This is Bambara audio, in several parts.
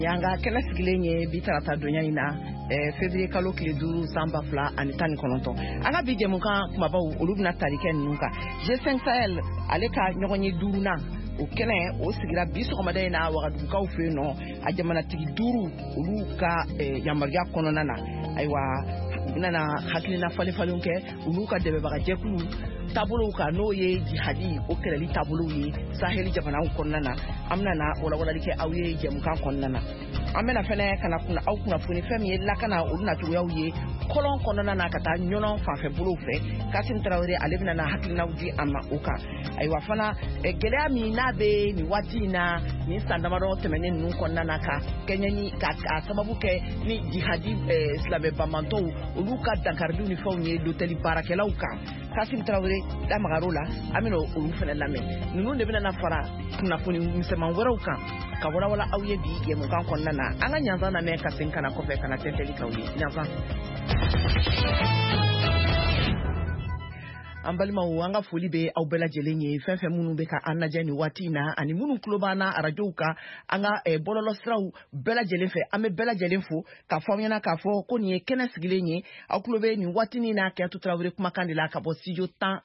Yanga kɛnɛ sigilen ye bi tarata donya in na février kalo tile 5 san 2019 an ka bi jɛmukan kumabaw olu bɛna tali kɛ ninnu kan G5 Sahel ale ka ɲɔgɔn ye duurunan o kɛnɛ o sigira bi sɔgɔmada in na Wagadugukaw fɛ yen nɔ a jamanatigi duuru olu ka yamaruya kɔnɔna na ayiwa nana hakilina falen kɛ olu ka dɛmɛbagajɛkulu taabolow kan n'o ye jihadi o kɛlɛli taabolow ye Sahel jamanaw kɔnɔna na an bɛna walawalali kɛ aw ye jɛmukan kɔnɔna na an bɛna fɛnɛ kana aw kunnafoni fɛn min ye lakana olu nacogoyaw ye kɔlɔn kɔnɔna na ka taa ɲɔnɔ fanfɛ bolow fɛ Kasim Traoré ale bɛna hakilinaw di an ma o kan ayiwa fana gɛlɛya min n'a bɛ nin waati in na nin san damadɔ tɛmɛnen ninnu kɔnɔna na ka kɛɲɛ ka sababu kɛ ni jihadi silamɛ bamantɔw olu ka dankaridiw ni fɛnw ye l'hôtel baarakɛlaw kan Kasim Traoré damagaro la an bɛna olu fɛnɛ lamɛn ninnu de bɛna fara kunnafoni misɛnman wɛrɛw kan ka walawala aw ye bi jɛmukan kɔnɔna na an ka ɲanzan lamɛn ka segin kana kɔfɛ kana tɛntɛli k'aw ye ɲanzan an balimaw an ka foli bɛ aw bɛɛ lajɛlen ye fɛn fɛn minnu bɛ ka an lajɛ nin waati in na ani minnu tulo b'an na arajow kan an ka bɔlɔlɔsiraw bɛɛ lajɛlen fɛ an bɛ bɛɛ lajɛlen fo k'a fɔ aw ɲɛna k'a fɔ ko nin ye kɛnɛ sigilen ye aw tulo bɛ nin waati in na Kɛtu Tarawele kumakan de la ka bɔ studio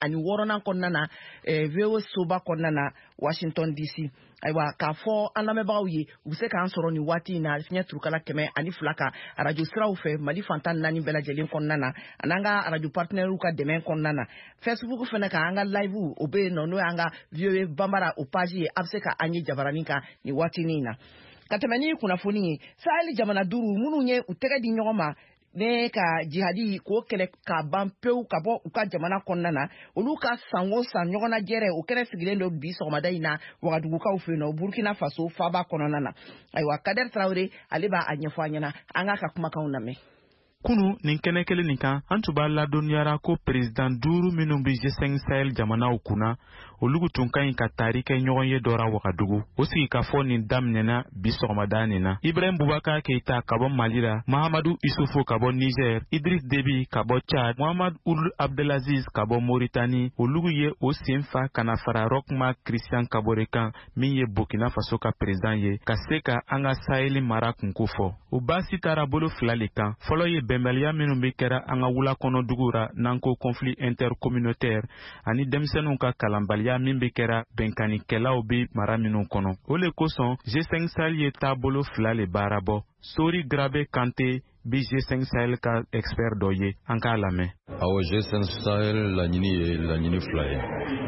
16 kɔnɔna na VOA soba kɔnɔna na Washington DC ayiwa k'a fɔ an lamɛnbagaw ye u bɛ se k'an sɔrɔ nin waati in na fiɲɛ turukala 102 kan arajo siraw fɛ Mali fantan 4 bɛɛ lajɛlen kɔnɔna na an'an ka arajo partenaires ka dɛmɛ kɔnɔna na Facebook fɛnɛ kan an ka live o bɛ yen nɔ n'o y'an ka VOA Bambara o page ye a bɛ se ka an ye jabaranin kan nin waati in na ka tɛmɛ ni kunnafoni ye Sahel jamana duuru minnu ye u tɛgɛ di ɲɔgɔn ma ne ka jihadi k'o kɛlɛ ka ban pewu ka bɔ u ka jamana kɔnɔna na olu ka san o san ɲɔgɔnna jɛrɛ o kɛnɛ sigilen don bi sɔgɔmada in na Wagadugukaw fɛ yen nɔ Burkina Faso faaba kɔnɔna na ayiwa Kader Traoré ale b'a ɲɛfɔ an ɲɛna an ka kumakanw lamɛn kunu nin kɛnɛ kelen nin kan an tun b'a ladɔnniyara ko président duuru minnu bɛ G5 Sahel jamanaw kunna olu tun ka ɲi ka taari kɛ ɲɔgɔn ye dɔra Wagadugu o sigi ka fɔ nin daminɛna bi sɔgɔmada nin na Ibrahim Boubacar Keita ka bɔ Mali la Mahamadou Issoufou ka bɔ Niger Idriss Déby ka bɔ Tchad Mohamed Ould Abdelaziz ka bɔ Mauritanie olu ye o senfa kana fara Rochma Christian Kabore kan min ye Burkina Faso ka président ye ka se ka an ka Sahel mara kunko fɔ o baasi taara bolo fila le kan fɔlɔ ye bɛnbaliya minnu bɛ kɛra an ka wula kɔnɔ dugu ra n'an ko conflit intercommunautaire ani denmisɛnninw ka kalanbaliya min bɛ kɛra bɛnkanikɛlaw bɛ mara minnu kɔnɔ o le kosɔn G5 Sahel ye taabolo fila le baara bɔ Sori Grabe Kante bi G5 Sahel ka expert dɔ ye an k'a lamɛn awɔ G5 Sahel laɲini ye laɲini fila ye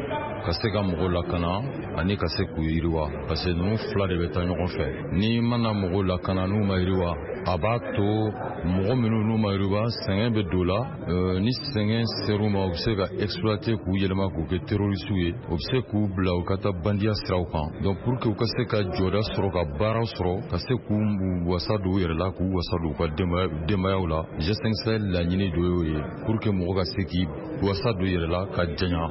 ka se ka mɔgɔw lakana ani ka se k'u yiriwa parce que ninnu fila de bɛ taa ɲɔgɔn fɛ ni mana mɔgɔw lakana n'u ma yiriwa a b'a to mɔgɔ minnu n'u ma yiriwa sɛgɛn bɛ don la ni sɛgɛn ser'u ma u bɛ se ka exploiter k'u yɛlɛma k'u kɛ terroristes ye u bɛ se k'u bila u ka taa bandiya siraw kan donc pour que u ka se ka jɔda sɔrɔ ka baaraw sɔrɔ ka se k'u wasa don u yɛrɛ la k'u wasa don u ka denbayaw la G5 Sahel laɲini dɔ y'o ye pour que mɔgɔ ka se k'i wasa don yɛrɛ la ka janya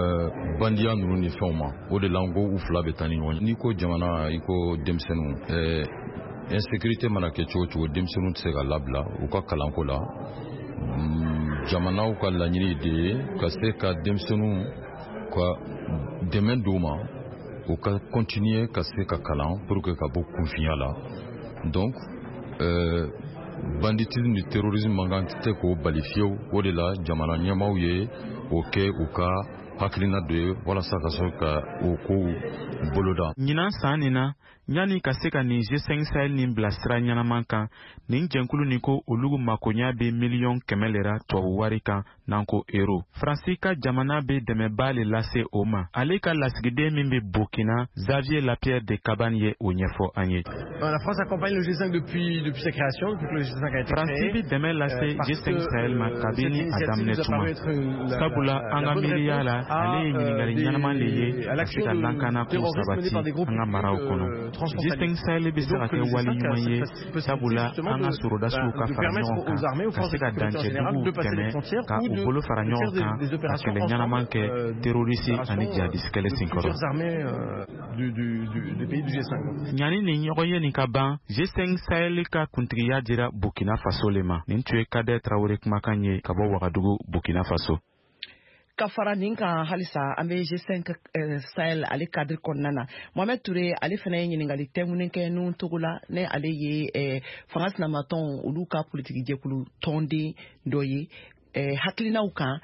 bandiya ninnu ni fɛnw ma o de la n ko u fila bɛ taa ni ɲɔgɔn ye n'i ko jamana i ko denmisɛnninw insécurité mana kɛ cogo cogo denmisɛnninw tɛ se ka labila u ka kalanko la jamanaw ka laɲini de ye ka se ka denmisɛnninw ka dɛmɛ d'u ma u ka continuer ka se ka kalan pour que ka bɔ kunfinya la donc banditisme ni terrorisme mankan tɛ k'o bali fiyewu o de la jamana ɲɛmaaw ye o kɛ u ka hakilina dɔ ye walasa ka sɔrɔ ka o kow boloda ɲinan san nin na yani ka se ka nin G5 Sahel nin bila sira ɲɛnaman kan nin jɛnkulu nin ko olu makoɲa bɛ miliyɔn 100 lera tubabu wari kan n'an ko euro Faransi ka jamana bɛ dɛmɛba le lase o ma ale ka lasigiden min bɛ Burkina Xavier Lapierre de Cabane ye o ɲɛfɔ an ye La France accompagne le G5 depuis sa création depuis que le G5 a été créé Faransi bɛ dɛmɛ lase G5 Sahel ma kabini a daminɛ tuma sabula an ka miiriya la ale ye ɲininkali ɲɛnaman le ye ka se ka lankana ko sabati an ka maraw kɔnɔ G5 Sahel bɛ se ka kɛ wali ɲuman ye sabula an ka sorodasiw ka fara ɲɔgɔn kan ka se ka dancɛduguw tɛmɛ ka u bolo fara ɲɔgɔn kan ka kɛlɛ ɲɛnaman kɛ terorisi ani jihadisi kɛlɛ senkɔrɔ ɲani nin ɲɔgɔn ye nin ka ban G5 Sahel ka kuntigiya dira Burkina Faso le ma nin tun ye Kader Traoré kumakan ye ka bɔ Wagadugu Burkina Faso kafara nin kan halisa an bɛ G5 Sahel ale cadre kɔnɔna na Mohamed Touré ale fana ye ɲininkali tɛŋunen kɛ nun togo la ne ale ye fanga sinamatɔn olu ka politique jɛkulu tɔnden dɔ ye hakilinaw kan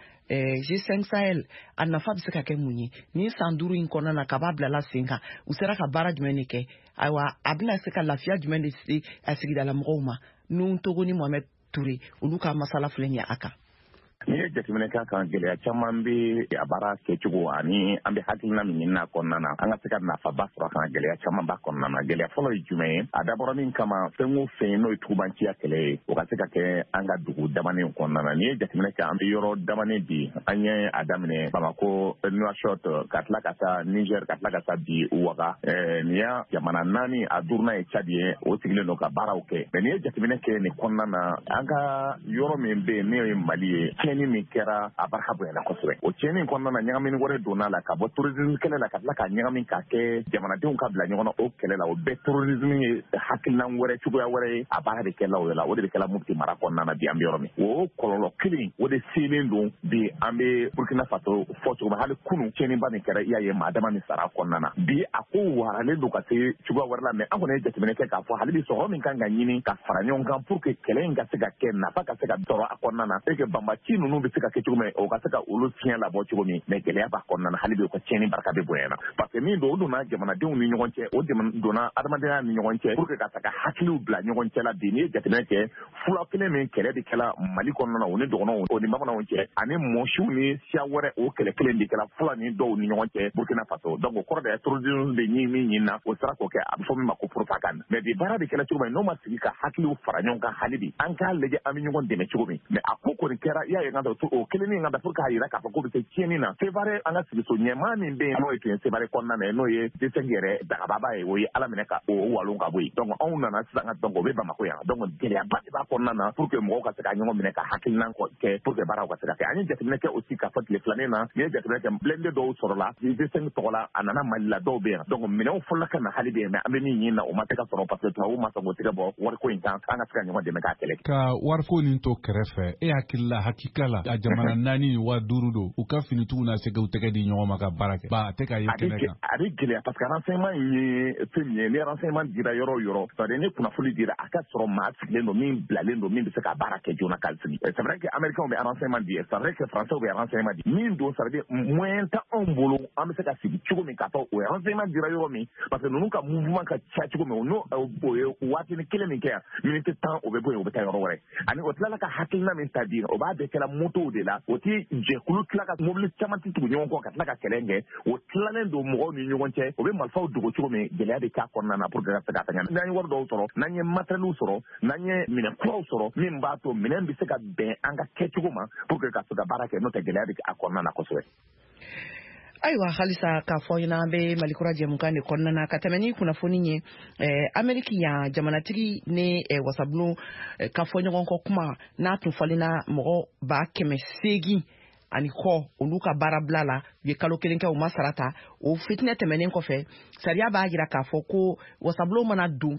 G5 Sahel a nafa bɛ se ka kɛ mun ye ni san 5 in kɔnɔna na kaba bilala sen kan u sera ka baara jumɛn de kɛ ayiwa a bɛna se ka lafiya jumɛn de se a sigidala mɔgɔw ma nun togo ni Mohamed Touré olu ka masala filɛ ɲɛ a kan. Ni ye jateminɛ kɛ kan gɛlɛya caman bɛ a baara kɛcogo ani an bɛ hakilina min ɲinina kɔnɔna na an ka se ka nafaba sɔrɔ a kan gɛlɛya caman ba kɔnɔna na gɛlɛya fɔlɔ ye jumɛn ye a dabɔra min kama fɛn o fɛn n'o ye tugubanciya kɛlɛ ye o ka se ka kɛ an ka dugu damanen kɔnɔna na ni ye jateminɛ kɛ an bɛ yɔrɔ damanen bi an ye a daminɛ Bamako Nouakchott ka tila ka taa Niger ka tila ka taa bi Ouaga nin ya jamana 4 a 5nan ye Tchad ye o sigilen don ka baaraw kɛ mais ni ye jateminɛ kɛ nin kɔnɔna na an ka yɔrɔ min bɛ yen ne ye Mali ye tiɲɛni min kɛra a barika bonyana kosɛbɛ o tiɲɛni kɔnɔna na ɲagamini wɛrɛ donna la ka bɔ tourisme kɛlɛ la ka tila ka ɲagami ka kɛ jamanadenw ka bila ɲɔgɔn na o kɛlɛ la o bɛɛ tourisme ye hakilina wɛrɛ cogoya wɛrɛ ye a baara de kɛla o la o de bɛ kɛla Mopti mara kɔnɔna na bi an bɛ yɔrɔ min o kɔlɔlɔ kelen o de selen don bi an bɛ Burkina Faso fɔ cogo min hali kunun tiɲɛniba min kɛra i y'a ye maa dama min sara kɔnɔna na bi a ko waralen don ka se cogoya wɛrɛ la mais an kɔni ye jateminɛ kɛ k'a fɔ hali bi sɔrɔ min kan ka ɲini ka fara ɲɔgɔn kan pour que kɛlɛ in ka se ka kɛ nafa ka se ka sɔrɔ a kɔnɔna na et que banbaci ninnu bɛ se ka kɛ cogo min o ka se ka olu fiɲɛ labɔ cogo min mais gɛlɛya b'a kɔnɔna na hali bi o ka tiɲɛni barika bɛ bonyana parce que min don o donna jamanadenw ni ɲɔgɔn cɛ o donna adamadenya ni ɲɔgɔn cɛ pour que ka se ka hakiliw bila ɲɔgɔn cɛ la bi n'i ye jateminɛ kɛ fula kelen min kɛlɛ de kɛla Mali kɔnɔna na o ni dɔgɔnɔw o ni bamananw cɛ ani mɔsiw ni siya wɛrɛ o kɛlɛ kelen de kɛla fula ni dɔw ni ɲɔgɔn cɛ Burkina Faso donc o kɔrɔ de ye tourisme de ɲini na o sera k'o kɛ a bɛ fɔ min ma ko propagande mais bi baara de kɛla cogo min n'o ma sigi ka hakiliw fara ɲɔgɔn kan hali bi an k'a lajɛ an bɛ ɲɔgɔn dɛmɛ cogo min mais a ko kɔni kɛra i y'a ye o kelen in ka pour k'a jira k'a fɔ k'o bɛ se tiɲɛni na Sévaré an ka sigiso ɲɛmaa min bɛ yen n'o ye tun ye Sévaré kɔnɔna na n'o ye G5 yɛrɛ dagababa ye o ye Ala minɛ ka o walon ka bɔ yen donc anw nana sisan ka donc o bɛ Bamako yan donc gɛlɛyaba de b'a kɔnɔna na pour que mɔgɔw ka se ka ɲɔgɔn minɛ ka hakilina kɛ pour que baaraw ka se ka kɛ an ye jateminɛ kɛ aussi k'a fɔ tile filanin na ni ye jateminɛ kɛ blindé dɔw sɔrɔla G5 tɔgɔ la a nana Mali la dɔw bɛ yan donc minɛnw fɔlɔ ka na hali bi mais an bɛ min ɲini na o ma se ka sɔrɔ parce que tubabuw ma sɔn k'o tigɛ bɔ wariko in kan an ka se ka ɲɔgɔn dɛmɛ k'a kɛlɛ ka wariko nin to kɛrɛfɛ e hakilila hakika la a jamana 4 ni 5 don u ka finitigiw na se k'u tɛgɛ di ɲɔgɔn ma ka baara kɛ ba a tɛ ka ye kɛnɛ kan a bɛ gɛlɛya parce que renseignement ye fɛn min ye ni renseignement dira yɔrɔ o yɔrɔ c'est-à-dire ni kunnafoni dira a ka sɔrɔ maa sigilen don min bilalen don min bɛ se ka baara kɛ joona k'a sigi c'est vrai que américains bɛ renseignement di c'est vrai que français bɛ renseignement di min don c'est à dire moyen tɛ anw bolo an bɛ se ka sigi cogo min k'a fɔ o ye renseignement dira yɔrɔ min parce que ninnu ka mouvement ka ca cogo min n'o o ye waatini kelen min kɛ yan miniti 10 o bɛ bɔ yen o bɛ taa yɔrɔ wɛrɛ ani o tilala ka hakilina min ta di o b'a bɛɛ kɛla motow de la o tɛ jɛkulu tila ka mobili caman tɛ tugu ɲɔgɔn kɔ ka tila ka kɛlɛ kɛ o tilalen don mɔgɔw ni ɲɔgɔn cɛ o bɛ marifaw dogo cogo min gɛlɛya bɛ k'a kɔnɔna na pour que ka se ka fɛngɛ n'an ye wari dɔw sɔrɔ n'an ye matériel sɔrɔ n'an ye minɛn kuraw sɔrɔ min b'a to minɛn bɛ se ka bɛn an ka kɛcogo ma pour que ka se ka baara kɛ n'o tɛ gɛlɛya bɛ a kɔnɔna na kosɛbɛ. Ayiwa halisa k'a fɔ ɲɛna an bɛ Malikura jɛmukan de kɔnɔna na ka tɛmɛ ni kunnafoni ye Amérique yan jamanatigi ni wasabulon ka fɔ ɲɔgɔn kɔ kuma n'a tun falenna mɔgɔ 800 ani kɔ olu ka baara bila la u ye kalo kelen kɛ u ma sara ta o fitinɛ tɛmɛnen kɔfɛ sariya b'a jira k'a fɔ ko wasabulon mana don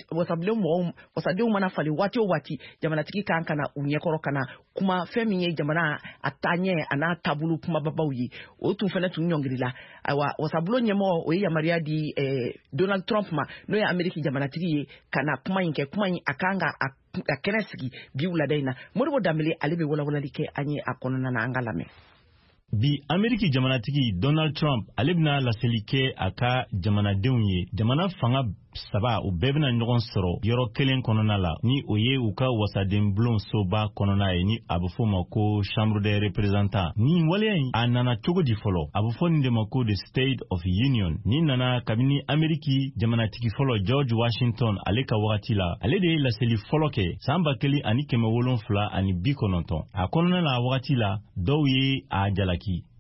wasadenw mana falen waati o waati jamanatigi kan kana u ɲɛkɔrɔ kana kuma fɛn min ye jamana a taaɲɛ a n'a taabolo kumababaw ye o tun fɛnɛ tun ɲɔngirila ayiwa wasabulon ɲɛmɔgɔ o ye yamaruya di Donald Trump ma n'o ye Ameriki jamanatigi ye kana kuma in kɛ kuma in a kan ka a kɛnɛ sigi bi wulada in na Modibo Dambele ale bɛ walawalali kɛ an ye a kɔnɔna na an ka lamɛn. Bi Ameriki jamanatigi Donald Trump ale bɛna laseli kɛ a ka jamanadenw ye jamana fanga 3 u bɛɛ bɛna ɲɔgɔn sɔrɔ yɔrɔ kelen kɔnɔna la ni o ye u ka wasaden bulon soba kɔnɔna ye ni a bɛ fɔ ma ko Chambre des représentants ni waleya in a nana cogo di fɔlɔ a bɛ fɔ nin de ma ko the State of Union ni nana kabini Ameriki jamanatigi fɔlɔ George Washington ale ka wagati la ale de ye laseli fɔlɔ kɛ san 1790 a kɔnɔna la wagati la dɔw ye a jalaki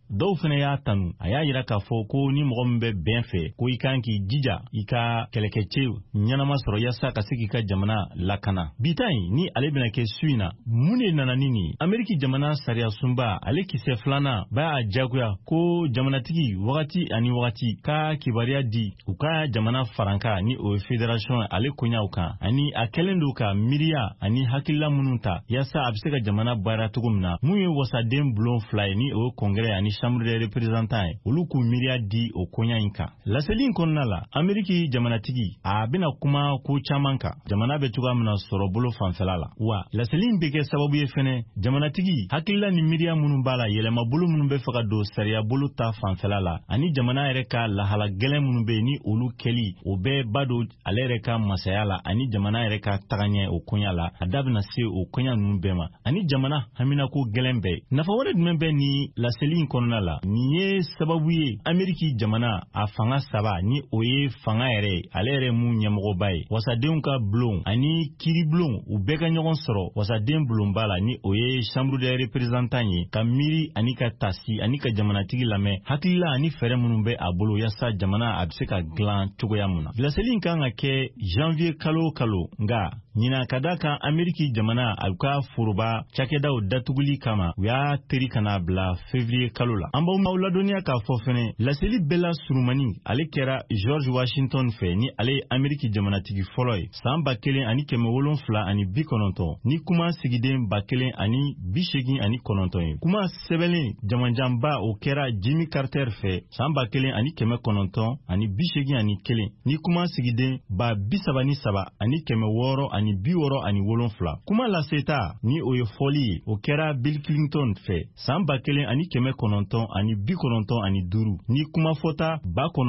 dɔw fana y'a tanu a y'a yira k'a fɔ ko ni mɔgɔ min bɛ bɛn fɛ ko i kan k'i jija i ka kɛlɛkɛcɛ ɲɛnama sɔrɔ yasa ka se k'i ka jamana lakana. Bita in ni ale bɛna kɛ su in na mun de nana ni nin Ameriki jamana sariya sunba ale kisɛ filanan b'a jagoya ko jamanatigi wagati ani wagati ka kibaruya di u ka jamana faranka ni o fédération ale koɲaw kan ani a kɛlen do ka miiriya ani hakilila minnu ta yasa a bɛ se ka jamana baara cogo min na mun ye wasaden bulon 2 ye ni o congrès ani chambre des représentants ye olu k'u miiriya di o koɲa in kan. Laseli in kɔnɔna la Ameriki jamanatigi a bɛna kuma ko caman kan jamana bɛ cogoya min na sɔrɔ bolo fanfɛla la wa laseli in bɛ kɛ sababu ye fɛnɛ jamanatigi hakilila ni miiriya minnu b'a la yɛlɛma bolo minnu bɛ fɛ ka don sariya bolo ta fanfɛla la ani jamana yɛrɛ ka lahala gɛlɛn minnu bɛ ni olu kɛli o bɛɛ ba don ale yɛrɛ ka masaya la ani jamana yɛrɛ ka tagaɲɛ o koɲa la a da bɛna se o koɲa ninnu bɛɛ ma ani jamana haminako gɛlɛn bɛɛ. Nafa wɛrɛ jumɛn bɛ ni laseli in kɔnɔna la nin ye sababu ye Ameriki jamana a fanga saba ni o ye fanga yɛrɛ ale yɛrɛ mun ɲɛmɔgɔba ye wasadenw ka bulon ani kiri bulon u bɛɛ ka ɲɔgɔn sɔrɔ wasaden bulonba la ni o ye chambre des représentants ye ka miiri ani ka tasi ani ka jamanatigi lamɛn hakilila ani fɛɛrɛ minnu bɛ a bolo yasa jamana a bɛ se ka dilan cogoya mun na. Laseli in kan ka kɛ janvier kalo kalo nga ɲina ka da kan Ameriki jamana a ka foroba cakɛdaw datuguli kama u y'a teri kana bila février kalo la. An b'aw ladɔnniya k'a fɔ fɛnɛ laseli bɛɛ la surumani ale kɛra George Washington fɛ ni ale ye Ameriki jamanatigi fɔlɔ ye san 1790 ni kuma sigiden 1089 ye. Kuma sɛbɛnlen jamanjanba o kɛra Jimmy Carter fɛ san 1981 ni kuma sigiden 37,667 kuma laseta ni o ye fɔli ye o kɛra Bill Clinton fɛ san 1995 ni kuma fɔta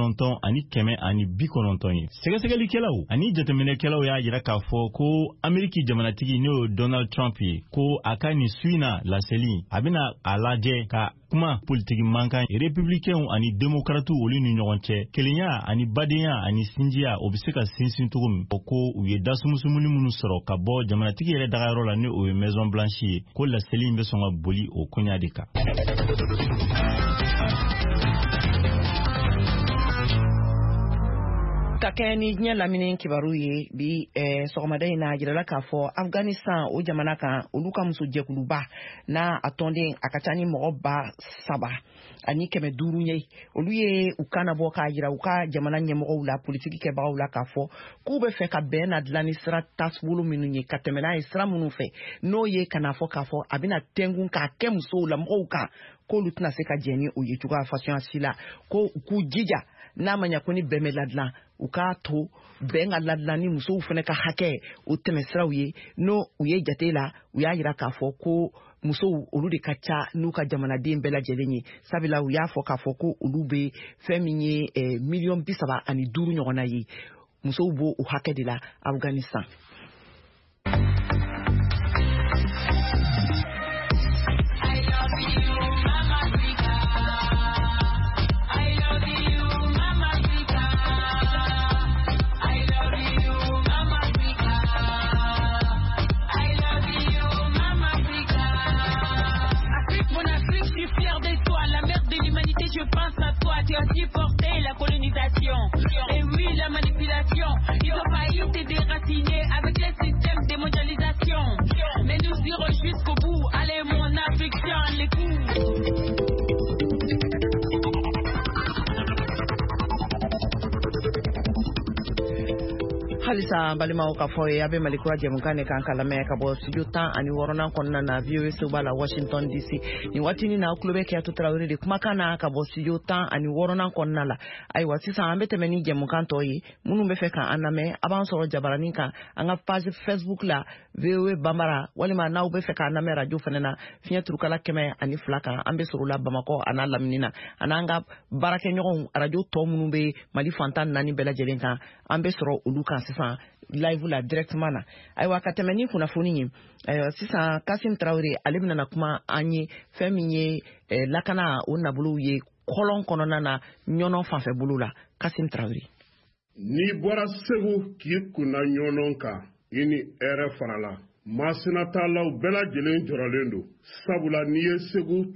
9,990 ye. Sɛgɛsɛgɛlikɛlaw ani jateminɛkɛlaw y'a yira k'a fɔ ko Ameriki jamanatigi n'o Donald Trump ye ko a ka nin su in na laseli a bɛna a lajɛ ka kuma politiki mankan républicains ani démocrates olu ni ɲɔgɔn cɛ kelenya ani badenya ani sinjiya o bɛ se ka sinsin cogo min o ko u ye dasumusumuni minnu sɔrɔ ka bɔ jamanatigi yɛrɛ dagayɔrɔ la ni o ye Maison Blanche ye ko laseli in bɛ sɔn ka boli o koɲa de kan. Ka kɛ ni diɲɛ lamini kibaru ye bi sɔgɔmada in na jirala k'a fɔ Afghanistan o jamana kan olu ka musojɛkuluba n'a a tɔnden a ka ca ni mɔgɔ 7,000 ani 500 ye olu ye u kana bɔ k'a jira u ka jamana ɲɛmɔgɔw la politiki kɛbagaw la k'a fɔ k'u bɛ fɛ ka bɛn na dilan ni sira tasbolo minnu ye ka tɛmɛ n'a ye sira minnu fɛ n'o ye kana fɔ k'a fɔ a bɛna tɛngun k'a kɛ musow la mɔgɔw kan k'olu tɛna se ka jɛn ni o ye cogoya fasiya si la ko k'u jija n'a ma ɲɛ ko ni bɛn bɛ ladilan u k'a to bɛn ka ladilan ni musow fana ka hakɛ o tɛmɛsiraw ye n'o u ye jate la u y'a yira k'a fɔ ko musow olu de ka ca n'u ka jamanaden bɛɛ lajɛlen ye sabula u y'a fɔ k'a fɔ ko olu bɛ fɛn min ye 35,000,000 ɲɔgɔnna ye musow b'o o hakɛ de la Afghanistan. Je pense à toi, tu as supporté la colonisation. Et oui, la manipulation. Ils ont failli te déraciner avec les systèmes de mondialisation. Mais nous irons jusqu'au bout. Allez, mon Afrique, tiens les coups. halisa balimaw ka fɔ ye a bɛ malikura jɛmukan de kan ka lamɛn ka bɔ studio 10 ani 6nan kɔnɔna na VOA soba la Washington DC ni waatini na kulo bɛ Kiyatu Tarawele de kumakan na ka bɔ studio 10 ani 6nan kɔnɔna la ayiwa sisan an bɛ tɛmɛ ni jɛmukan tɔ ye minnu bɛ fɛ ka an lamɛn a b'an sɔrɔ jabaranin kan an ka page Facebook la VOA Bambara walima n'aw bɛ fɛ ka an lamɛn radio fana na fiɲɛ turukala 102 kan an bɛ sɔrɔ la Bamakɔ a n'a lamini na an'an ka baarakɛɲɔgɔnw radio tɔ minnu bɛ Mali fantan 4 bɛɛ lajɛlen kan an bɛ sɔrɔ olu kan sisan live la directement na ayiwa ka tɛmɛ ni kunnafoni ye sisan Kasim Traoré ale bɛna kuma an ye fɛn min ye lakana o nabolo ye kɔlɔn kɔnɔna na ɲɔnɔ fanfɛ bolo la Kasim Traoré ni bɔra Segu k'i kunna ɲɔnɔ kan i ni hɛrɛ farala Masina talaw bɛɛ lajɛlen jɔrɔlen don sabula n'i ye Segu ta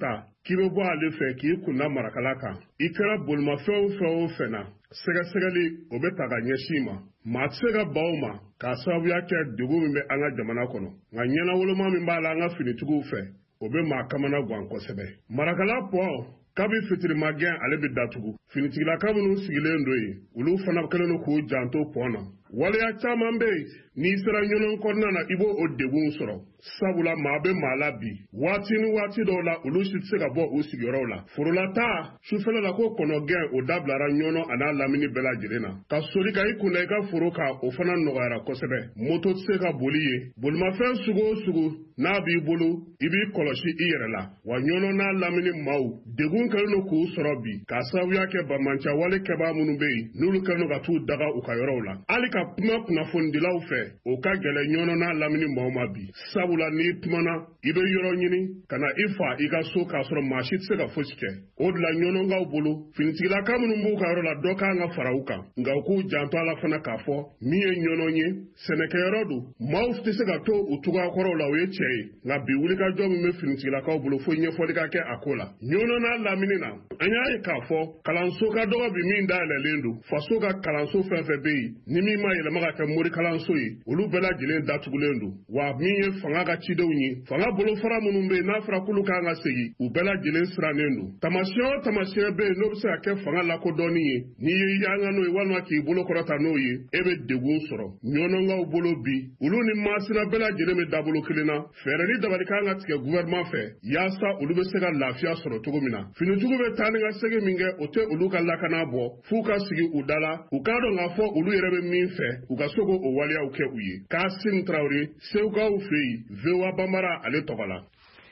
k'i bɛ bɔ ale fɛ k'i kunna marakala kan i kɛra bolimafɛn o fɛn o fɛn na sɛgɛsɛgɛli o bɛ ta ka ɲɛsin ma maa tɛ se ka ban o ma k'a sababuya kɛ degun min bɛ an ka jamana kɔnɔ nka ɲɛnawoloma min b'a la an ka finitigiw fɛ o bɛ maa kamana gan kosɛbɛ marakala pɔ kabi fitirimagɛn ale bɛ datugu finitigilaka minnu sigilen don yen olu fana kɛlen don k'u janto pɔn na waleya caman bɛ yen n'i sera ɲɔnɔn kɔnɔna na i b'o o degun sɔrɔ sabula maa bɛ maa la bi waati ni waati dɔw la olu si tɛ se ka bɔ u sigiyɔrɔw la forolata sufɛla la ko kɔnɔgɛn o dabilara ɲɔnɔ a n'a lamini bɛɛ lajɛlen na ka soli ka i kunna i ka foro kan o fana nɔgɔyara kosɛbɛ moto tɛ se ka boli ye bolimafɛn sugu o sugu n'a b'i bolo i b'i kɔlɔsi i yɛrɛ la wa ɲɔnɔ n'a lamini maaw degun kɛlen don k'u sɔrɔ bi k'a sababuya kɛ bamancɛ wale kɛbaa minnu bɛ yen n'olu kɛlen don ka t'u daga u ka yɔrɔw la hali ka kuma kunnafonidilaw fɛ o ka gɛlɛ ɲɔnɔ n'a lamini maaw ma bi sabula n'i kumana i bɛ yɔrɔ ɲini ka na i fa i ka so k'a sɔrɔ maa si tɛ se ka fosi kɛ o de la ɲɔnɔnkaw bolo finitigilaka minnu b'u ka yɔrɔ la dɔ kan ka fara u kan nka u k'u janto a la fana k'a fɔ min ye ɲɔnɔn ye sɛnɛkɛyɔrɔ don maaw tɛ se ka to u cogoya kɔrɔw la o ye tiɲɛ ye nka bi wulikajɔ min bɛ finitigilakaw bolo fo ɲɛfɔli ka kɛ a ko la ɲɔnɔ n'a lamini na an y'a ye k'a fɔ kalanso ka dɔgɔ bi min dayɛlɛlen don faso ka kalanso fɛn fɛn bɛ yen ni min ma yɛlɛma ka kɛ morikalanso ye olu bɛɛ lajɛlen datugulen don wa min ye fanga ka cidenw ye fanga bolofara minnu bɛ yen n'a fɔra k'olu kan ka segin u bɛɛ lajɛlen sirannen don tamasiyɛn o tamasiyɛn bɛ yen n'o bɛ se ka kɛ fanga lakodɔnni ye n'i ye yanga n'o ye walima k'i bolo kɔrɔta n'o ye e bɛ degun sɔrɔ ɲɔnɔnkaw bolo bi olu ni maasina bɛɛ lajɛlen bɛ dabolo kelen na fɛɛrɛ ni dabali kan ka tigɛ gouvernement fɛ yaasa olu bɛ se ka lafiya sɔrɔ cogo min na finitigiw bɛ taa ni ka segin min kɛ o tɛ olu ka lakana bɔ f'u ka sigi u da la u k'a dɔn k'a fɔ olu yɛrɛ bɛ min fɛ u ka se k'o waleyaw kɛ u ye Kassim Traoré Sewukaw fɛ yen VOA Bambara ale tɔgɔ la.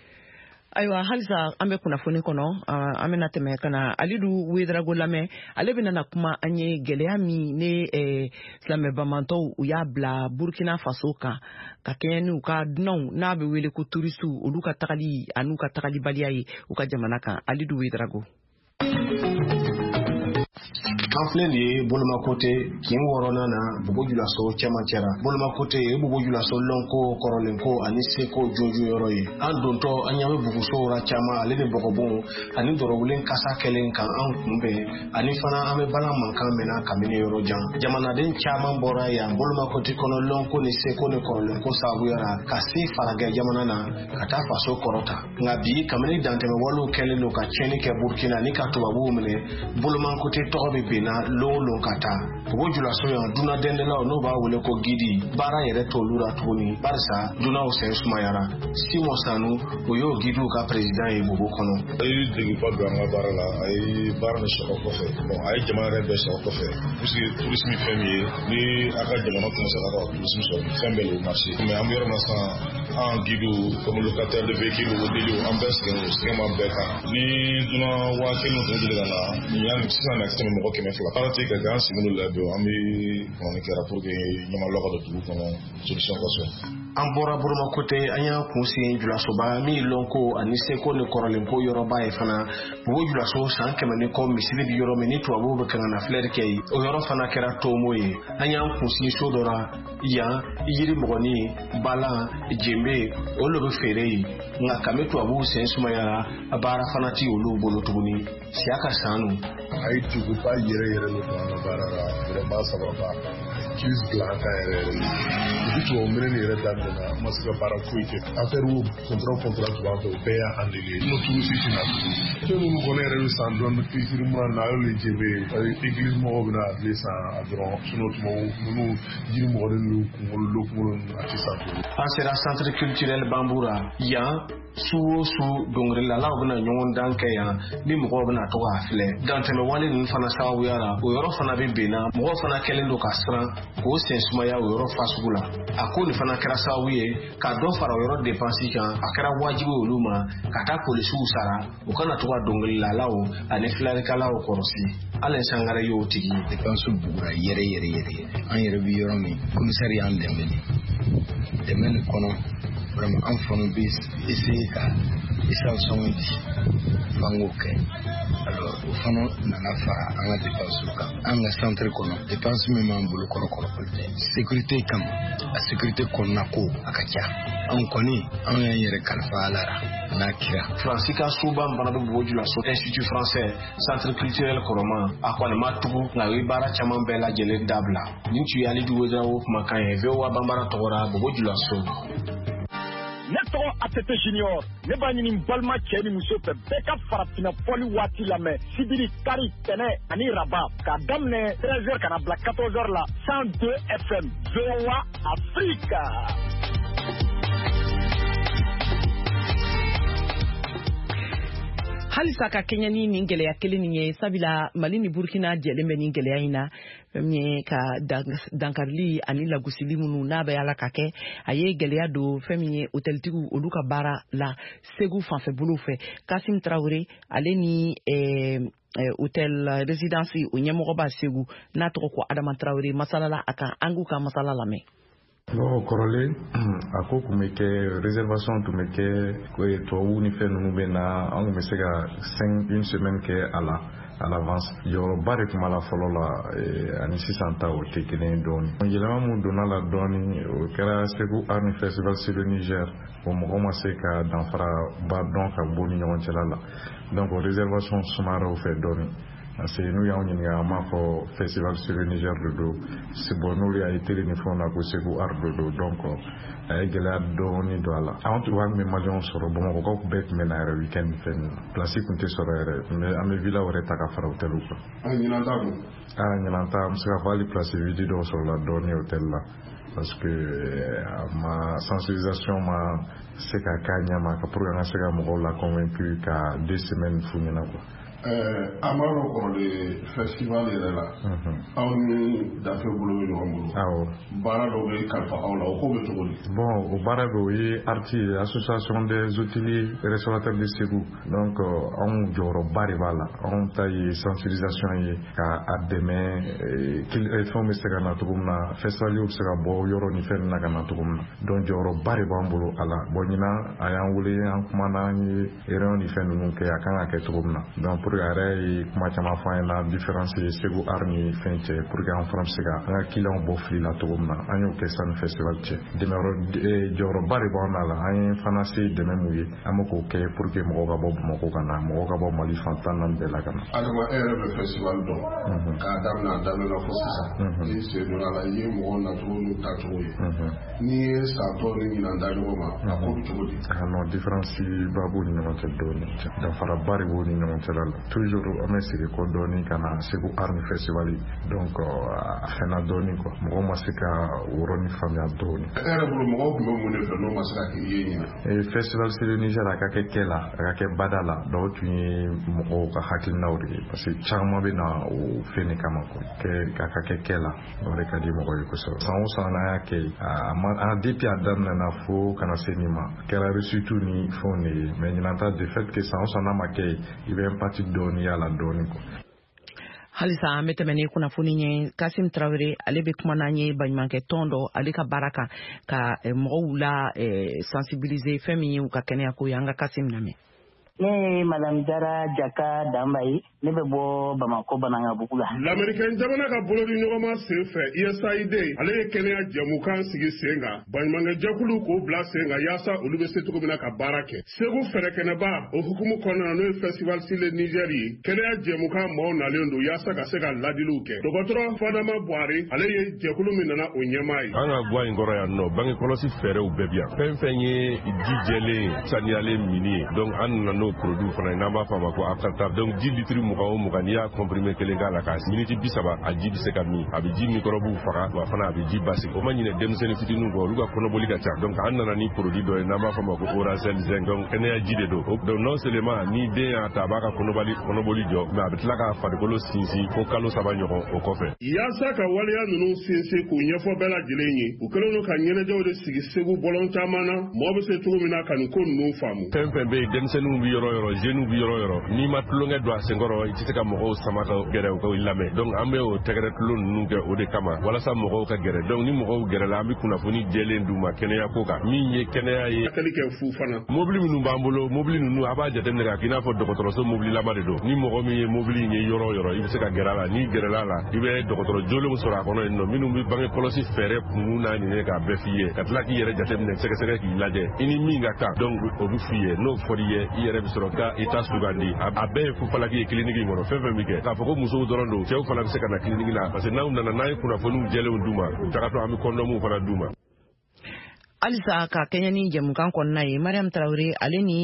Ayiwa halisa an bɛ kunnafoni kɔnɔ an bɛna tɛmɛ ka na Alidu Wederago lamɛn ale bɛna na kuma an ye gɛlɛya min ne silamɛbamantɔw u y'a bila Burkina Faso kan ka kɛɲɛ n'u ka dunanw n'a bɛ wele ko turisiw olu ka tagali an'u ka tagalibaliya ye u ka jamana kan Alidu Wederago. An filɛ nin ye bolomakote kin wɔɔrɔnan na bugujulaso cɛman cɛra bolomakote ye bugujulaso lɔnko kɔrɔlenko ani seko jojo yɔrɔ ye an dontɔ an ɲa bɛ bugusowra caman ale ni bɔgɔbɔn ani dɔrɔwulen kasa kɛlen kan an kunbɛn ani fana an bɛ balan mankan mɛnna kabini yɔrɔ jan jamanaden caman bɔra yan bolomakote kɔnɔ lɔnko ni seko ni kɔrɔlenko sabuyara ka se faragɛ jamana na ka taa faso kɔrɔta nka bi kabini dantɛmɛwalew kɛlen don ka tiɲɛni kɛ Burkina ni ka tubabuw minɛ bolomakote tɔgɔ bɛ ben na lon ka taa bugujulaso yan duna dendelaw n'o b'a wele ko gidi baara yɛrɛ t'olu la tuguni barisa dunaw sen sumayara Simon Sanu o y'o gidiw ka président ye bugu kɔnɔ a ye degunba don an ka baara la a ye baara ni sɔrɔ kɔfɛ a ye jamana yɛrɛ bɛɛ sɔrɔ kɔfɛ puisque tourisme fɛn min ye ni a ka jamana commencera ka tourisme sɔrɔ fɛn bɛɛ le marché mais an bɛ yɔrɔ min na sisan an gidiw comme locataire de véhicule o deliw an bɛɛ sɛgɛn b'an bɛɛ kan ni duna waa kelen tun deli ka na nin yan sisan na tɛmɛ mɔgɔ 200 parati ka gan sigi la don an bɛ kɔni kɛra pour que ɲamalɔ ka don dugu kɔnɔ solution ka sɔrɔ an bɔra Boromakote an y'a kun sen julasoba min lɔnko ani seko ni kɔrɔlenko yɔrɔba ye fana bugu julaso san 100 ni kɔ misiri bi yɔrɔ min ni tubabuw bɛ kan ka na filɛri kɛ yen o yɔrɔ fana kɛra Tomo ye an y'an kun sin so dɔ la yan yiri mɔgɔni balan jembe olu bɛ feere yen nka kabini tubabuw sen sumayara a baara fana ti olu bolo tuguni siya ka sanu a ye juguba yɛrɛ yɛrɛ de don an ka baara la vraiment sababa crise dilan kan yɛrɛ yɛrɛ depuis tubabu minɛ ni yɛrɛ daminɛna an ma se ka baara foyi kɛ affaire wo contrat tun b'a fɛ o bɛɛ y'a annulé n'o tugu si tɛna fɛn minnu kɔni yɛrɛ bɛ san dɔɔni kisiri mun na a y'olu jebe église mɔgɔw bɛna appelé san a dɔrɔn sinon tubabu minnu jiri mɔgɔnin n'u kunkolo lokungolo a tɛ san an sera centre culturel Bambura yan su o su dɔnkilidalaw bɛna ɲɔgɔn dan kɛ yan ni mɔgɔw bɛna to k'a filɛ dantɛmɛ wale ninnu fana sababuya la o yɔrɔ fana bɛ benna mɔgɔw fana kɛlen don ka siran k'o sen sumaya o yɔrɔ fasugu la a ko nin fana kɛra sababu ye ka dɔ fara o yɔrɔ dépense kan a kɛra wajibi olu ma ka taa polisiw sara u kana to ka dɔnkilidalaw ani filɛlikɛlaw kɔrɔsi Alain Sangare y'o tigi ye dépense bugura yɛrɛ an yɛrɛ bɛ yɔrɔ min commissaire y'an dɛmɛ nin kɔnɔ vraiment an fana bɛ essayer ka isalsongi fangoke alors o fana nana fara an ka dépenses kan an ka centre kɔnɔ dépenses min b'an bolo kɔrɔkɔrɔ sécurité kama a sécurité kɔnɔna ko a ka ca an kɔni an y'an yɛrɛ kalifa ala la n'a kira Francis ka suba bana bɛ boju la so institut français centre culturel kɔrɔma a kɔni ma tugu nka o ye baara caman bɛɛ lajɛlen dabila nin tun ye ali duguja o kumakan ye VOA banbara tɔgɔra boju la so ne tɔgɔ ATT Junior ne b'a ɲini balima cɛ ni muso fɛ bɛɛ ka farafinna fɔli waati lamɛn sibiri kari tɛnɛ ani raba k'a daminɛ 13h kana bila 14h la 102 FM VOA Africa. halisa ka kɛɲɛ ni nin gɛlɛya kelen nin ye sabula Mali ni Burkina jɛlen bɛ nin gɛlɛya in na fɛn min ye ka dankarili ani lagosili minnu n'a bɛ ala ka kɛ a ye gɛlɛya don fɛn min ye hôteltigiw olu ka baara la Segu fanfɛ bolo fɛ Kasim Traoré ale ni hôtel résidence o ɲɛmɔgɔba Segu n'a tɔgɔ ko Adama Traoré masalala a kan an k'u ka masala lamɛn. Bon, kɔrɔlen a ko kun bɛ kɛ réservation tun bɛ kɛ tubabu ni fɛn ninnu bɛ na an kun bɛ se ka une semaine kɛ a la à l'avance yɔrɔba de tun b'a la fɔlɔ la ani sisan ta o tɛ kelen ye dɔɔnin yɛlɛma mun donna la dɔɔnin o kɛra Segu Art Festival sur le Niger o mɔgɔ ma se ka danfara ba dɔn ka bɔ ni ɲɔgɔn cɛla la donc o réservation sumayara o fɛ dɔɔnin parce que nous y'an ɲininka an b'a fɔ festival sur le Niger de do c'est bon n'olu y'a ye télé ni fɛnw na ko Segu Art de do donc a ye gɛlɛya dɔɔnin don a la an tun b'a kun bɛ maliyɛnw sɔrɔ Bamakɔkaw bɛɛ tun bɛ na yɛrɛ week-end fɛn na place tun tɛ sɔrɔ yɛrɛ mais an bɛ villa wɛrɛ ta ka fara hôtel kan ɲinan ta don ɲinan ta an bɛ se ka fɔ hali place vide dɔw sɔrɔla dɔɔnin hôtel la parce que ma sensibilisation ma se ka k'a ɲɛma ka pour que an ka se ka mɔgɔw la convaincu ka 2 semaines f'u ɲɛna quoi. An b'a dɔn kɔrɔlen festival yɛrɛ la aw ni dafe bolo bɛ ɲɔgɔn bolo awɔ baara dɔw bɛ kalifa aw la o ko bɛ cogo di bon o baara dɔw ye ARTI association des hôteliers restaurateurs de Segu donc anw jɔyɔrɔba de b'a la anw ta ye sensibilisation ye ka a dɛmɛ fɛnw bɛ se ka na cogo min na festivaliers bɛ se ka bɔ yɔrɔ ni fɛn na ka na cogo min na donc jɔyɔrɔba de b'an bolo a la bon ɲinan a y'an wele an kumana an ye réunion ni fɛn ninnu kɛ a kan ka kɛ cogo min na donc pour que a yɛrɛ ye kuma caman fɔ an ɲɛna différence ye Segu Art ni fɛn cɛ pour que an fana bɛ se ka an ka clients bɔ fili la cogo min na an y'o kɛ sanni festival cɛ jɔyɔrɔba de b'an na la an ye fana se dɛmɛ mun ye an bɛ k'o kɛ pour que mɔgɔw ka bɔ Bamakɔ ka na mɔgɔw ka bɔ Mali fan 14 bɛɛ la ka na. Adama e yɛrɛ bɛ festival dɔn k'a daminɛ a daminɛ fo sisan i sen donna la i ye mɔgɔw nacogo n'u tacogo ye n'i ye san tɔ ni ɲinan da ɲɔgɔn ma a ko bɛ cogo di. non différence ba b'u ni ɲɔgɔn cɛ dɔɔnin danfaraba de b'u ni ɲɔgɔn cɛ la toujours an bɛ segin kɔ dɔɔnin ka na Segu Art Festival donc a fɛnna dɔɔnin quoi mɔgɔw ma se ka wɔrɔnin faamuya dɔɔnin. e yɛrɛ bolo mɔgɔw tun bɛ mun de fɛ n'o ma se ka kɛ i ye ɲinan. festival sur le Niger a ka kɛ kɛ la a ka kɛ bada la dɔw tun ye mɔgɔw ka hakilinaw de ye parce que caman bɛ na o fɛn de kama quoi a ka kɛ kɛ la o de ka di mɔgɔw ye kosɛbɛ san o san n'an y'a kɛ depuis a daminɛna fo kana se nin ma kɛra reçu ni fɛnw de ye mais ɲinan ta de fait que san o san n'a ma kɛ i bɛ impact dɔɔnin y'a la dɔɔnin quoi. halisa an bɛ tɛmɛ ni kunnafoni ye Kasim Traoré ale bɛ kuma n'an ye baɲumankɛ tɔn dɔ ale ka baara kan ka mɔgɔw la sensibiliser fɛn min ye u ka kɛnɛya ko ye an ka Kasim lamɛn. Ne ye Madame Jara Jaka Dambaye ne bɛ bɔ Bamako Banangabugu la. Lamɛnnikɛn jamana ka bolodi ɲɔgɔnma sen fɛ USAID ale ye kɛnɛya jɛmukan sigi sen kan baɲumankɛ jɛkulu k'o bila sen kan yaasa olu bɛ se cogo min na ka baara kɛ. Segu fɛrɛkɛnɛba o hukumu kɔnɔna na n'o ye festival sur le Niger ye kɛnɛya jɛmukan maaw nalen don yaasa ka se ka ladiliw kɛ. Dɔgɔtɔrɔ Fadama Buhari ale ye jɛkulu min nana o ɲɛmaa ye. An ka guwa in kɔrɔ yan nɔ bange kɔlɔsi fɛɛrɛw bɛɛ bi yan. Fɛn fɛn ye ji jɛlen saniyalen mini ye donc an nana n'o produit fana n'an b'a fɔ a ma ko Aftar donc 10 litres mugan o mugan n'i y'a comprimé kelen k'a la k'a miniti 30 a ji bɛ se ka min a bɛ ji microbe faga wa fana a bɛ ji basigi o ma ɲinɛ denmisɛnnin fitininw kɔ olu ka kɔnɔboli ka ca donc an nana ni produit dɔ ye n'an b'a fɔ a ma ko Oracel Zinc donc kɛnɛya ji de don donc non seulement ni den y'a ta a b'a ka kɔnɔboli jɔ mais a bɛ tila k'a farikolo sinsin fo kalo 3 ɲɔgɔn o kɔfɛ. Yaasa ka waleya ninnu sinsin k'u ɲɛfɔ bɛɛ lajɛlen ye u kɛlen don ka ɲɛnajɛw de sigi Segu bɔlɔn caman na mɔgɔ bɛ se cogo min na ka nin ko ninnu faamu. Fɛn fɛn bɛ yen denmisɛnninw bɛ yɔrɔ jeunes bi yɔrɔ n'i ma tulonkɛ don a senkɔrɔ i tɛ se ka mɔgɔw sama ka gɛrɛ u ka lamɛn donc an bɛ o tɛgɛrɛ tulo ninnu kɛ o de kama walasa mɔgɔw ka gɛrɛ donc ni mɔgɔw gɛrɛla an bɛ kunnafoni jɛlen d'u ma kɛnɛya ko kan min ye kɛnɛya ye mobili minnu b'an bolo mobili ninnu a b'a jateminɛ k'a k'i n'a fɔ dɔgɔtɔrɔso mobililama de don ni mɔgɔ min ye mobili in ye yɔrɔ o yɔrɔ i bɛ se ka gɛrɛ a la n'i gɛrɛla la i bɛ dɔgɔtɔrɔ jolenw sɔrɔ a kɔnɔ yen nɔ minnu bɛ bange kɔlɔsi fɛɛrɛ kunun n'a ɲinɛ k'a bɛɛ f'i ye ka tila k'i yɛrɛ jateminɛ sɛgɛsɛgɛ k'i lajɛ i ni min ka kan donc o bɛ f'i ye n'o fɔr'i ye i yɛrɛ bɛ sɔrɔ ka i ta sugandi a bɛɛ ye fufalaki ye kiliniki in kɔnɔ fɛn fɛn bɛ kɛ k'a fɔ ko musow dɔrɔn don cɛw fana bɛ se ka na kiliniki la parce que n'aw nana n'a ye kunnafoniw jɛlenw d'u ma u tagatɔ an bɛ kɔndɔmuw fana d'u ma. Alisa ka Kenya ni jamukan kɔnɔna ye Mariam Traoré ale ni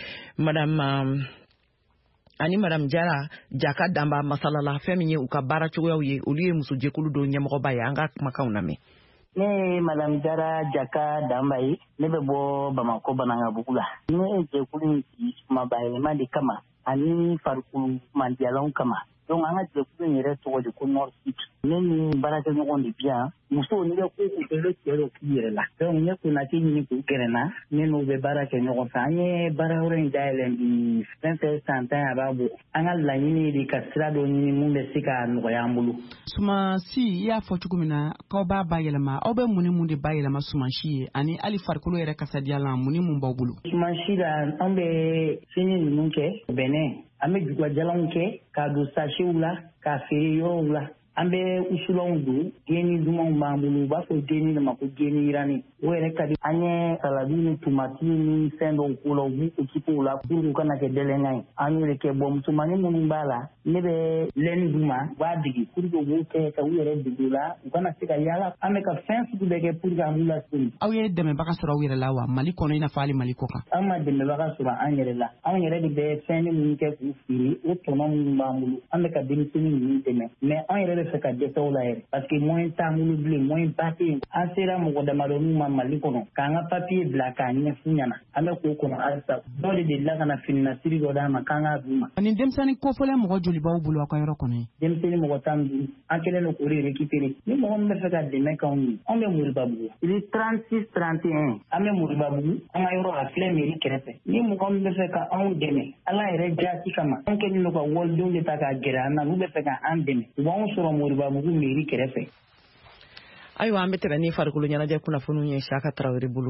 Madame Jara Jaka Damba masalala fɛn min ye u ka baara cogoyaw ye olu ye musojɛkulu dɔ ɲɛmɔgɔba ye an ka kumakanw lamɛn. Ne Madame Jara Jaka Damba ye ne bɛ bɔ Bamako Banangabugu la. Ne ye jɛkulu in kumabayɛlɛma de kama ani farikolo mandiyalanw kama. Donc an ka jɛkulu in yɛrɛ tɔgɔ de ko Nord Sud. Ne ni baarakɛɲɔgɔn de bi yan musow ne bɛ ko u bɛɛ cɛ dɔ k'u yɛrɛ la. Donc ne kunnati ɲini k'u gɛrɛnna ne n'u bɛ baara kɛ ɲɔgɔn fɛ. An ye baara yɔrɔ in dayɛlɛn bi fɛn fɛn san 10 a b'a bɔ. An ka laɲini de ka sira dɔ ɲini mun bɛ se ka nɔgɔya an bolo. Sumansi i y'a fɔ cogo min na k'aw b'a bayɛlɛma aw bɛ mun ni mun de bayɛlɛma sumansi ye ani hali farikolo yɛrɛ kasadiyalan mun ni mun b'aw bolo. Sumansi la an bɛ fini ninnu kɛ bɛnɛ an bɛ jugajalanw kɛ k'a don sachetw la k'a feere yɔrɔw la. An bɛ usulanw don geni dumanw b'an bolo u b'a fɔ geni de ma ko geni yirani o yɛrɛ ka di an ye saladi ni tomati ni fɛn dɔw k'o la u b'u équipe u la pour que u kana kɛ dɛlɛnkan ye an y'o de kɛ bon musomanin minnu b'a la ne bɛ lɛni d'u ma u b'a dege pour que u b'o kɛ ka u yɛrɛ dege o la u kana se ka yaala an bɛ ka fɛn sugu bɛɛ kɛ pour que an b'u lasegin. Aw ye dɛmɛbaga sɔrɔ aw yɛrɛ la wa Mali kɔnɔ i n'a fɔ hali Mali kɔ kan. An ma dɛmɛbaga sɔrɔ an yɛrɛ la anw yɛrɛ de bɛ fɛn minnu kɛ k'u feere o tɔnɔ minnu b'an bolo an bɛ ka denmisɛnnin ninnu dɛmɛ mais an yɛrɛ bɛ fɛ ka dɛsɛ o la yɛrɛ parce que moyen t'an bolo bilen moyen ba tɛ yen an sera mɔgɔ damadɔninw ma Mali kɔnɔ k'an ka papier bila k'a ɲɛf'u ɲɛna an bɛ k'o kɔnɔ halisa dɔ de delila ka na fininasiri dɔ d'an ma k'an k'a d'u ma. Ani denmisɛnnin kofɔlen mɔgɔ joli b'aw bolo aw ka yɔrɔ kɔnɔ ye. Denmisɛnnin mɔgɔ 15 an kɛlen don k'o de récupérer ni mɔgɔ min bɛ fɛ ka dɛmɛ k'anw ye anw bɛ Moribabugu il est 36 31 an bɛ Moribabugu an ka yɔrɔ a filɛ mairie kɛrɛfɛ ni mɔgɔ min bɛ fɛ ka anw dɛmɛ Ala yɛrɛ jaati kama anw kɛlen don ka walidenw de ta k'a gɛrɛ an na n'u bɛ fɛ ka an dɛmɛ u b'anw sɔrɔ Moribabugu mairie kɛrɛfɛ. Ayiwa an bɛ tɛmɛ ni farikolo ɲɛnajɛ kunnafoniw ye Saka Traoré bolo.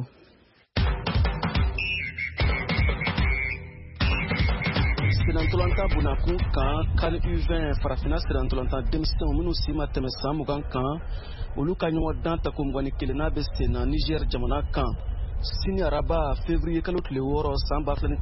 Sirantolanta Bunakun kan Kali U20 farafina sirantolanta denmisɛnw minnu si ma tɛmɛ san 20 kan olu ka ɲɔgɔn dan ta ko 21 n'a bɛ sen na Niger jamana kan sini araba février kalo tile 6 san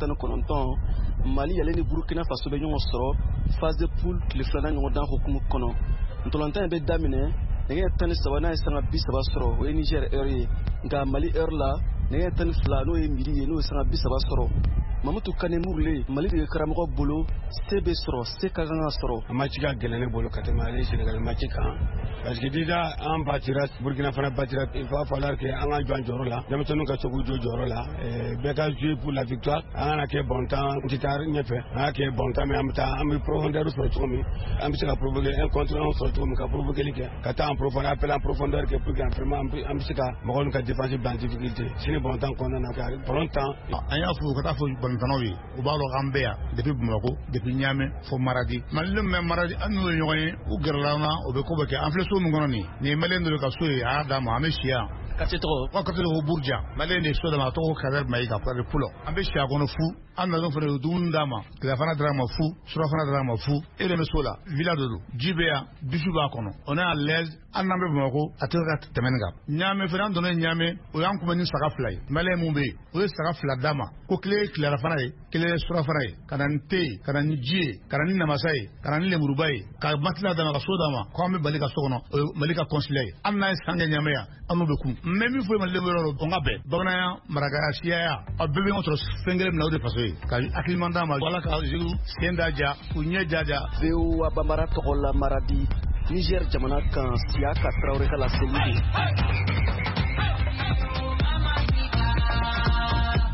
2019 Mali yɛlɛ ni Burkina Faso bɛ ɲɔgɔn sɔrɔ phase de poule tile 2 ɲɔgɔn dan hukumu kɔnɔ ntolanta in bɛ daminɛ nɛgɛ 13 n'a ye sanga 30 sɔrɔ o ye Niger heure ye nka Mali heure la nɛgɛ 12 n'o ye midi ye n'o ye sanga 30 sɔrɔ Mamutu Kane Murle Mali de karamɔgɔ bolo se bɛ sɔrɔ se ka kan ka sɔrɔ a match ka gɛlɛn ne bolo ka tɛmɛ ale Sénégal match kan parce que déjà an batira Burkina fana batira il va falloir que an ka jɔ an jɔyɔrɔ la denmisɛnninw ka se k'u jɔ jɔyɔrɔ la bɛɛ ka jouer pour la victoire an kana kɛ bon temps n tɛ taa ɲɛfɛ an ka kɛ bon temps mais an bɛ profondeur sɔrɔ cogo min an bɛ se ka provoquer un contre un sɔrɔ cogo min ka provoquer kɛ ka taa en profondeur appel en profondeur kɛ pour que vraiment an bɛ se ka mɔgɔw ka défense bila en difficulté sini bon temps kɔnɔna na ka bon temps an y'a fɔ ka taa fɔ balontannaw ye u b'a dɔn k'an bɛ yan depuis Bamako depuis Niamey fo Maradi Malidenw bɛ Maradi an n'u ye ɲɔgɔn ye u gɛrɛla an na o bɛ ko bɛ kɛ an filɛ so min kɔnɔ nin ye Maliyɛn dɔ ka so ye a y'a d'a ma an bɛ si yan quartier tɔgɔ quartier tɔgɔ Bourdia Maliyɛn de ye so d'a ma a tɔgɔ Kader Mayiga Kader Pulo an bɛ si a kɔnɔ fu an nana fana u dumuni d'a ma tilafana dira a ma fu surafana dira a ma fu e de bɛ so la villa de don ji bɛ yan dusu b'a kɔnɔ on est à l'aise an n'an bɛ Bamako a tɛ ka tɛmɛ nin kan Niamey fana an donna Niamey o y'an kunbɛn ni saga 2 ye Maliyɛn mun bɛ yen o ye saga 2 d'a ma ko kelen ye tilafana ye kelen ye surafana ye ka na ni te ye ka na ni ji ye ka na ni namasa ye ka na ni lemuruba ye ka matila d'a ma ka so d'a ma ko an bɛ bali ka so kɔnɔ o ye Mali ka consulat ye an n'a ye san kɛ Niamey yan an n'u bɛ kun mais min fɔ Malidenw yɔrɔ o ka bɛn bamananya marakaya siyaya a bɛɛ bɛ ɲɔgɔn sɔrɔ fɛn kelen min na o de faso ye ka hakilima d'a ma wala ka sen da ja u ɲɛ jaja VOA Bambara tɔgɔ la Maradi Niger jamana kan Siyaka Traoré ka laseli de. Ayiwa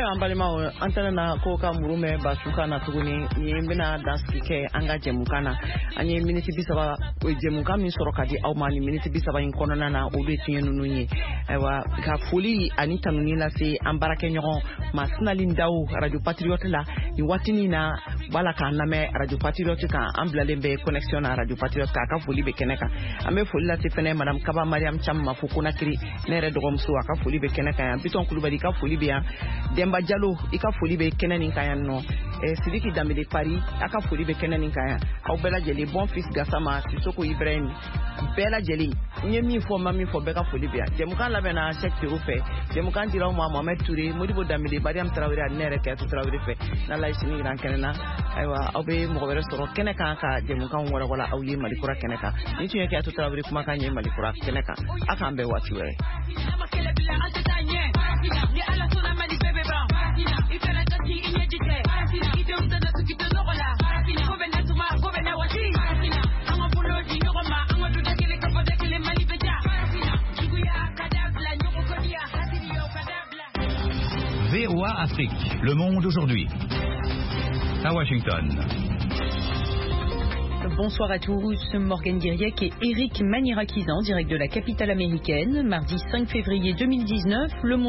an balima an tɛna na ko ka muru mɛn basuka na tuguni ni bɛna dansigi kɛ an ka jɛmukan na an ye miniti 30 jɛmukan min sɔrɔ ka di aw ma ni miniti 30 in kɔnɔna na olu ye tiɲɛ ninnu ye ayiwa ka foli ani tanuni lase an baarakɛɲɔgɔn Masinali Ndaw Radio Patriote la ni waatini na bala k'an lamɛn Radio Patriote kan an bilalen bɛ connexion na Radio Patriote k'a ka foli bɛ kɛnɛ kan an bɛ foli lase fɛnɛ Madame Kaba Mariam Cham ma fo Konakiri ne yɛrɛ dɔgɔmuso a ka foli bɛ kɛnɛ kan yan Biton Kulubali ka foli bɛ yan Demba Diallo i ka foli bɛ kɛnɛ nin kan yan nɔ Sidiki Dambele Paris a ka foli bɛ kɛnɛ nin kan yan aw bɛɛ lajɛlen Bon Fils Gassama Sisoko Ibrahim bɛɛ lajɛlen n ye min fɔ ma min fɔ bɛɛ ka foli bɛ yan jɛmukan labɛnna Cheikh Tero fɛ jɛmukan dira aw ma Mohamed Touré Modibo Dambele Mariam Traoré ani ne yɛrɛ Kɛtu Traoré fɛ n'Ala ye sini jira an kɛnɛ na ayiwa aw bɛ mɔgɔ wɛrɛ sɔrɔ kɛnɛ kan ka jɛmukan wɔlɔwɔlɔ aw ye Malikura kɛnɛ kan ni tun ye Kɛtu Traoré kumakan ye Malikura kɛnɛ kan a k'an bɛɛ waati wɛrɛ VOA Afrique, le monde aujourd'hui. À Washington. Bonsoir à tous, Morgane Guiriec et Eric Manirakizan, direct de la capitale américaine. Mardi 5 février 2019, le monde